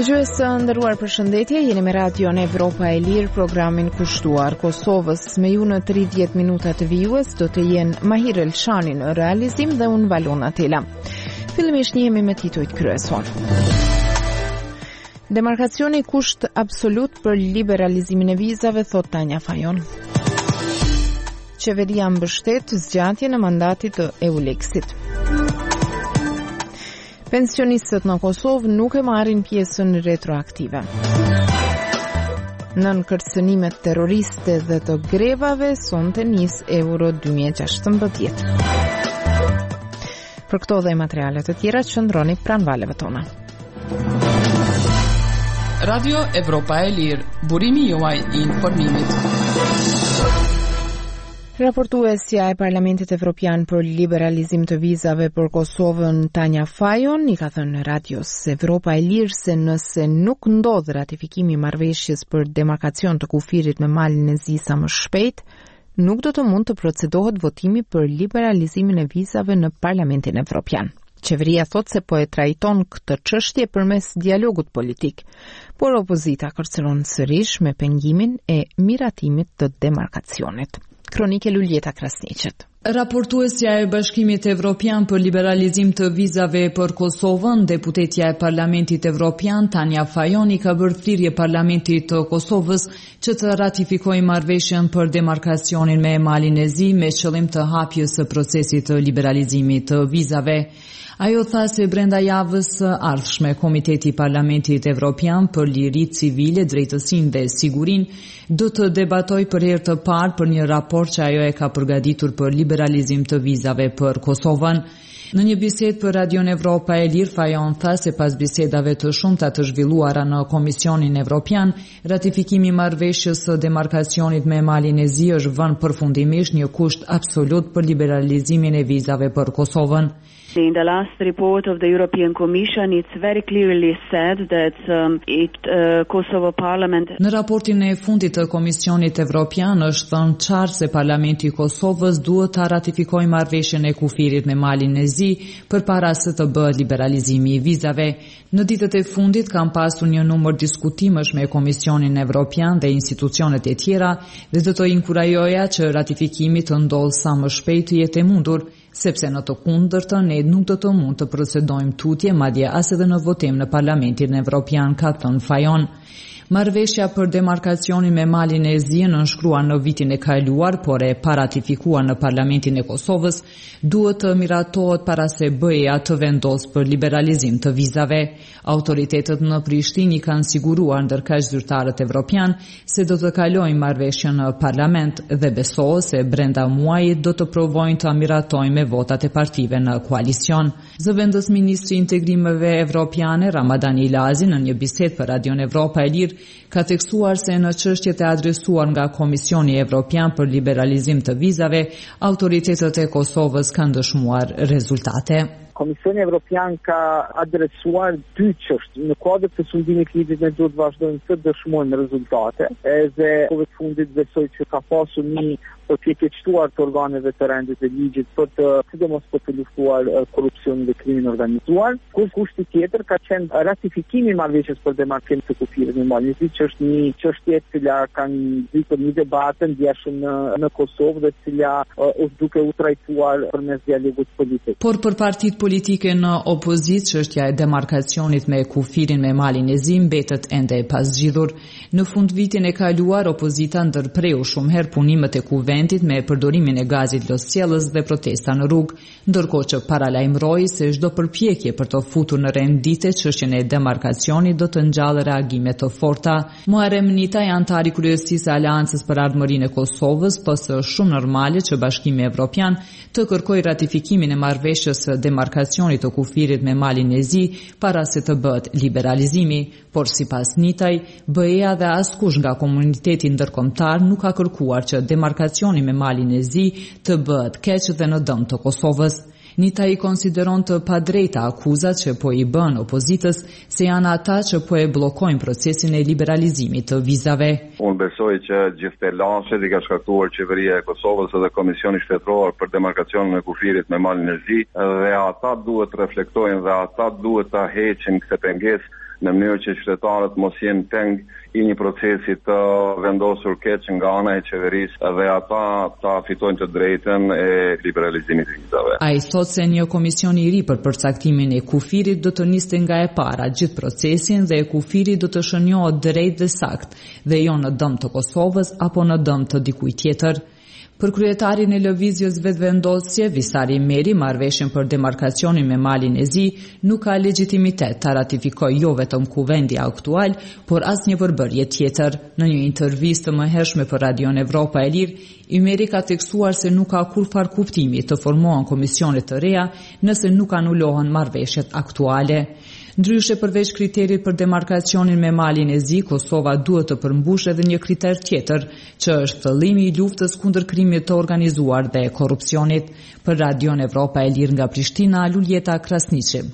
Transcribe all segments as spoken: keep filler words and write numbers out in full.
Dëgjues të nderuar, përshëndetje, jeni me radion Evropa e Lirë, programin kushtuar Kosovës. Me ju në tridhjetë minuta të vijues do të jenë Mahir Elshani në realizim dhe unë Valona Tela. Fillimisht njihemi me titujt kryesor. Demarkacioni kusht absolut për liberalizimin e vizave, thot Tanja Fajon. Qeveria mbështet zgjatjen e mandatit të EULEX-it. Pensionistët në Kosovë nuk e marrin pjesën retroaktive. Nën kërcënimet terroriste dhe të grevave, sonte nis Euro dy mijë e gjashtëmbëdhjetë. Për këto dhe materialet të tjera, qëndroni pranë valeve tona. Radio Evropa e Lirë, burimi juaj i informimit. Raportuesja e Parlamentit Evropian për liberalizim të vizave për Kosovën, Tanja Fajon, i ka thënë Radios Evropa e Lirë se nëse nuk ndodh ratifikimi i marrëveshjes për demarkacion të kufirit me malin e zi sa më shpejt, nuk do të mund të procedohet votimi për liberalizimin e vizave në Parlamentin Evropian. Qeveria thot se po e trajton këtë çështje përmes dialogut politik, por opozita kërcënon sërish me pengimin e miratimit të demarkacionit. Kronike Luljeta Krasniqet. Raportuesja e Bashkimit Evropian për liberalizim të vizave për Kosovën, deputetja e Parlamentit Evropian Tanja Fajon i ka bërë thirrje Parlamentit të Kosovës që të ratifikojë marrëveshjen për demarkacionin me malin e zi me qëllim të hapjes së procesit të liberalizimit të vizave. Ajo tha se brenda javës së ardhshme Komiteti i Parlamentit Evropian për Liri Civile, Drejtësinë dhe Sigurinë do të debatoj për herë të parë për një raport që ajo e ka përgatitur për liberalizim të vizave për Kosovën. Në një bisedë për Radion Evropa e Lirë, Fajon tha se pas bisedave të shumta të zhvilluara në Komisionin Evropian, ratifikimi i marrëveshjes së demarkacionit me malin e zi është vënë përfundimisht një kusht absolut për liberalizimin e vizave për Kosovën. In the last report of the European Commission, it's very clearly said that um, it, uh, Kosovo Parliament... Në raportin e fundit të Komisionit Evropian është thënë qartë se Parlamenti i Kosovës duhet të ratifikojë marrëveshjen e kufirit me malin e zi përpara se të bëhet liberalizimi i vizave. Në ditët e fundit kam pasur një numër diskutimesh me Komisionin Evropian dhe institucionet e tjera dhe do të inkurajoja që ratifikimi të ndodhë sa më shpejt të jetë e mundur, sepse në të kundërtën ne nuk do të mund të procedojmë tutje, madje as edhe në votim në Parlamentin Evropian, ka thënë Fajon. Marrëveshja për demarkacionin me malin e zi nënshkruar në vitin e kaluar, por e paratifikuar në Parlamentin e Kosovës, duhet të miratohet para se B E-ja të vendosë për liberalizim të vizave. Autoritetet në Prishtinë kanë siguruar ndërkaq zyrtarët evropian se do të kalojnë marrëveshjen në Parlament dhe besohet se brenda muajit do të provojnë të miratojnë me votat e partive në koalicion. Zëvendës ministri i integrimeve evropiane Ramadan Ilazi në një bisedë për Radion Evropa e Lirë ka theksuar se në çështjet e adresuar nga Komisioni Evropian për liberalizim të vizave, autoritetet e Kosovës kanë dëshmuar rezultate. Komisioni Evropian ka adresuar dy çështje. Në kuadër të sundimit të lidhjes me duhet vazhdojmë të dëshmojmë rezultate. Edhe kohë të fundit besoj që ka pasur një përpjekje të shtuar të organeve të rendit dhe ligjit për të sidomos për të luftuar korrupsionin dhe krimin organizuar. Kur kushti tjetër ka qenë ratifikimi i marrëveshjes për demarkim të kufirit me malin e zi, që është një çështje e cila kanë bërë një debatë ndjeshëm në, në Kosovë dhe e cila është duke u trajtuar përmes dialogut politik. Por për partitë politike në opozitë, çështja e demarkacionit me kufirin me malin e zi mbetet ende e paszgjidhur. Në fundvitin e kaluar, opozita ndërpreu shumë herë punimet e kuvendit me përdorimin e gazit loscjellës dhe protesta në rrugë, ndërkohë që paralajmëroi se çdo përpjekje për të futur në rendite çështjen e demarkacionit do të ngjallë reagime të forta. Muharrem Nitaj, antari i kryesisë së Aleancës për Ardhmërinë e Kosovës, thotë se është shumë normale që Bashkimi Evropian të kërkojë ratifikimin e marrëveshjes së demarkacionit të kufirit me malin e zi para se të bëhet liberalizimi, por sipas Nitaj, B E-ja dhe askush nga komuniteti ndërkombëtar nuk ka kërkuar që demarkacioni me malin e zi të bëhet keq dhe në dëm të Kosovës. Nita i konsideron të padrejta akuzat që po i bën opozitës se janë ata që po e bllokojnë procesin e liberalizimit të vizave. Unë besoj që gjithë lancet i ka shkaktuar qeveria e Kosovës dhe Komisioni Shtetëror për demarkacionin e kufirit me malin e zi, dhe ata duhet të reflektojnë dhe ata duhet ta heqin këtë pengesë në mënyrë që qytetarët mos jenë peng i një procesi të vendosur keq nga ana e qeverisë dhe ata ta fitojnë të drejtën e liberalizimit të vizave. Ai thotë se një komision i ri për përcaktimin e kufirit do të niste nga e para gjithë procesin dhe e kufiri do të shënjohet drejt dhe sakt dhe jo në dëm të Kosovës apo në dëm të dikujt tjetër. Për kryetarin e lëvizjes vetëvendosje, Visari Meri, marrëveshjen për demarkacionin me Malin e Zi nuk ka legjitimitet ta ratifikojë jo vetëm kuvendi aktual, por asnjë përbërje tjetër. Në një intervistë të mëhershme për Radion Evropa e Lirë, Meri ka theksuar se nuk ka kurrfar kuptimi të formohen komisione të reja nëse nuk anulohen marrëveshjet aktuale. Ndryshe përveç kriterit për demarkacionin me Malin e Zi, Kosova duhet të përmbush edhe një kriter tjetër, që është thëllimi i luftës kundër krimit të organizuar dhe korrupsionit. Për Radion Evropa e Lirë nga Prishtina, Luljeta Krasniqi.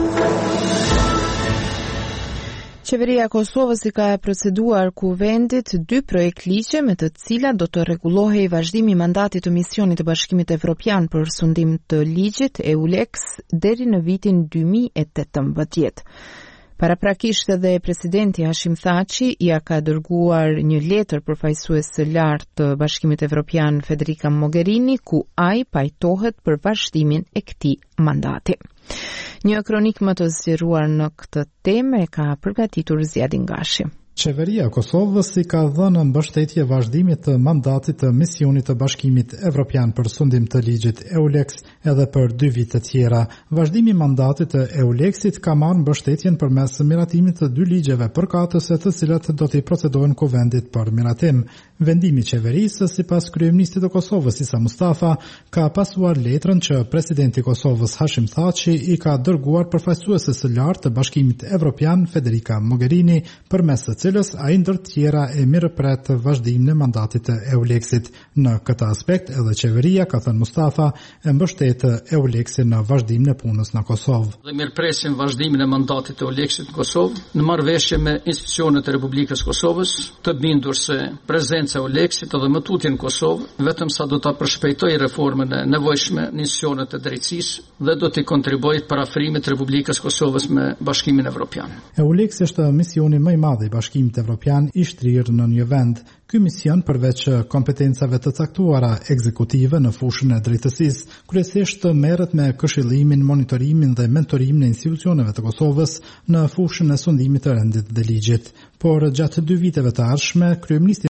Qeveria e Kosovës i ka proceduar kuvendit dy projekt ligje me të cilat do të rregullohej vazhdimi i mandatit të misionit të Bashkimit Evropian për sundim të ligjit EULEX deri në vitin dy mijë e tetëmbëdhjetë. Paraprakisht edhe presidenti Hashim Thaçi ja ka dërguar një letër përfaqësues së lartë të Bashkimit Evropian Federica Mogherini ku ai pajtohet për vazhdimin e këtij mandati. Një kronik më të zgjeruar në këtë temë e ka përgatitur Ziadin Gashi. Qeveria e Kosovës i ka dhënë mbështetje vazhdimit të mandatit të misionit të Bashkimit Evropian për sundim të ligjit EULEX edhe për dy vite tjera. Vazhdimi i mandatit të EULEX-it ka marrë mbështetjen përmes miratimit të dy ligjeve përkatëse të cilat do t'i procedojnë kuvendit për miratim. Vendimi i qeverisë, sipas kryeministit të Kosovës Isa Mustafa, ka pasuar letrën që presidenti i Kosovës Hashim Thaçi i ka dërguar përfaqësueses së lartë të Bashkimit Evropian Federica Mogherini, përmes së cilës ai ndër të tjera e mirëpret vazhdimin e mandatit të EULEX-it. Në këtë aspekt edhe qeveria, ka thënë Mustafa, e mbështet EULEX-in në vazhdimin e punës në Kosovë. Dhe mirëpresim vazhdimin e mandatit të EULEX-it në Kosovë në marrëveshje me institucionet e Republikës Kosovës, të bindur se prezenca e EULEX-it edhe më tutje në Kosovë, vetëm sa do ta përshpejtojë reformën e nevojshme në institucionet e drejtësisë dhe do të kontribuojë të parafrimit të Republikës Kosovës me Bashkimin Evropian. EULEX është misioni më i madh i Bashkimit Evropian i shtrirë në një vend. Ky mision, përveç kompetencave të caktuara ekzekutive në fushën e drejtësisë, kryesisht merret me këshillimin, monitorimin dhe mentorimin e institucioneve të Kosovës në fushën e sundimit të rendit dhe ligjit. Por gjatë dy viteve të ardhshme, kryeministri